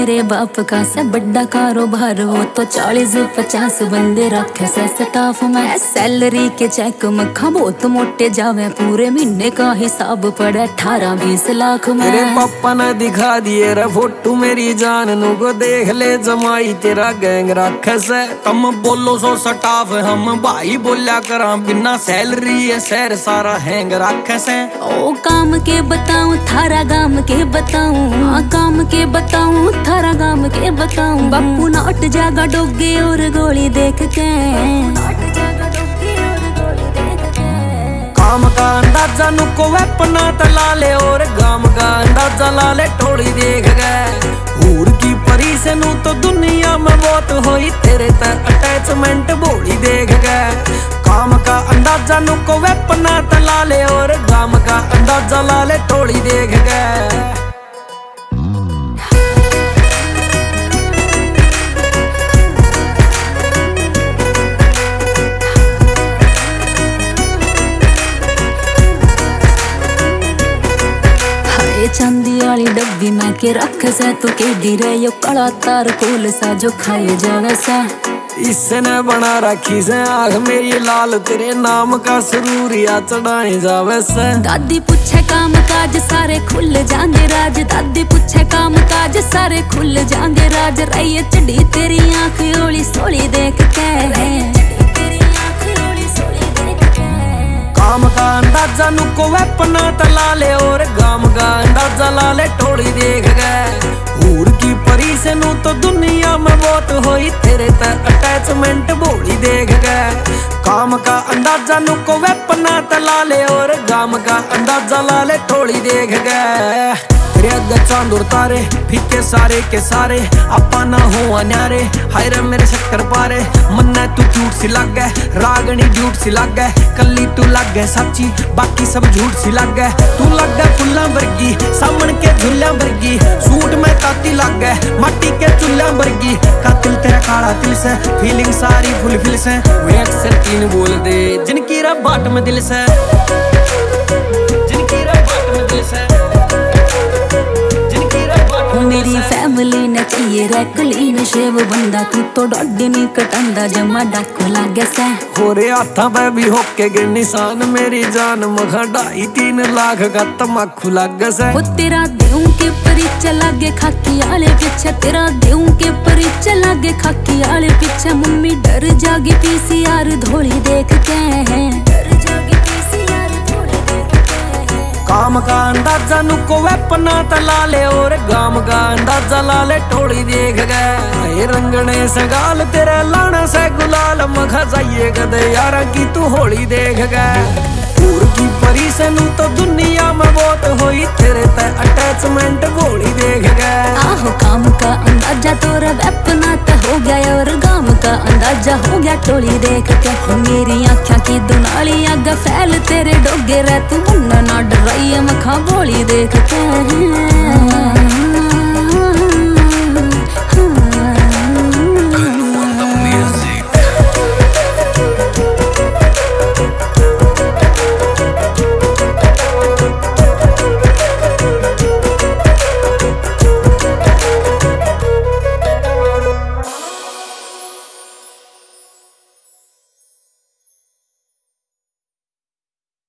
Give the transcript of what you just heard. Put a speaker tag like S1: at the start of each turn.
S1: मेरे बाप का से बड़ा कारोबार, वो तो 40-50 बंदे रखे से स्टाफ में। सैलरी के चेक में खबो तो मोटे जावे, पूरे महीने का हिसाब पड़े 18-20 लाख में।
S2: मेरे पापा ने दिखा दिए रे फोटो मेरी जान नु को, देख ले जमाई तेरा गैंग रखे से। तुम बोलो सो स्टाफ हम भाई बोलिया करा, बिना सैलरी है शहर सारा हैंग रखे से।
S1: ओ काम के बताऊं थारा गाम के बताऊं, हाँ काम के बताऊं थारा गाम के बताऊं। बापू नाट जागा डोगे और गोली देख के,
S2: काम का अंदाजा नुको वेपना तला ले, और गाम का अंदाजा ला ले टोली देख गए। हूर की परी से नू तो दुनिया में बहुत होई, तेरे तक अटैचमेंट बोली देख गए। काम का अंदाजा नुको वेपना तला ले, और गाम का अंदाजा ला ले टोली देख गए।
S1: चांदी वाली डब्बी में के रख से तू के रे, यो कड़ा तार कोल सा जो खाए जावे सा।
S2: इसने बना रखी से आँख मेरी लाल, तेरे नाम का सुरूरिया चढ़ाए जावे से।
S1: दादी पूछे काम काज सारे खुल जाएंगे राज, दादी पूछे काम काज सारे खुल जाएंगे राज। रही चढ़ी तेरी आँख ओली सोली देख के,
S2: काम का अंदाजा नुको वेपना तला ले, और गाम का अंदाजा ला ले टोली देख गए। हूर की परी से नू तो दुनिया में बहुत होई, तेरे तक अटैचमेंट बोली देख गए। काम का अंदाजा नुको वेपना तला ले, और गाम का अंदाजा ला ले टोली देख गए। तेरे अग्गे चांद और तारे फीके सारे के सारे, आपा ना हो अन्यारे, हाय रे मेरे शक्कर पारे। मन्ना तू क्यूट सी लग गए, रागनी झूठ सी लग गए, कल्ली तू लग गए सच्ची बाकी सब झूठ सी लग गए। तू लग गए फुल्ला वर्गी सामन के झुल्ला वर्गी, सूट में ताती लग गए माटी के चुल्ला वर्गी। कातिल तेरा काला तिल से, फीलिंग सारी फुलफिल से। वे अक्सर तीन बोल दे जिनकी रब बाट में दिल से, जिनकी रब बाट में दिल से।
S1: मेरी फैमिली ने चाहिए रे क्लीन शेव बंदा, तू तो डॉडी नहीं कटंदा जमा डाकू लागे से।
S2: होरे हाथा पे भी होके गिर निशान, मेरी जान मखा 2.5-3 लाख का तमाकू लागे से।
S1: वो तेरा देऊं के परिचय लागे खाकी आले पीछे, तेरा देऊं के परिचय लागे खाकी आले पीछे। मम्मी डर जागी पीसीआर धोली देख के,
S2: काम का अंदाजा नुको वेपना तला ले, और गाम का अंदाजा ला ले टोली देख गए। रंगने से गाल तेरे लाने से गुलाल, मखा जाइए कदे यारा की तू होली देख गए। हूर की परी से नू तो दुनिया में बहुत होई, तेरे तक अटैचमेंट बोली देख गए।
S1: आहो काम का अंदाजा तोरा वेपना तो हो गया, और गाम का अंदाजा हो गया टोली देख के। मेरी आँखों की दुनाली आगे फैल तेरे डोगे रे, तू मुन्ना ना डराइए मखा बोली देख के।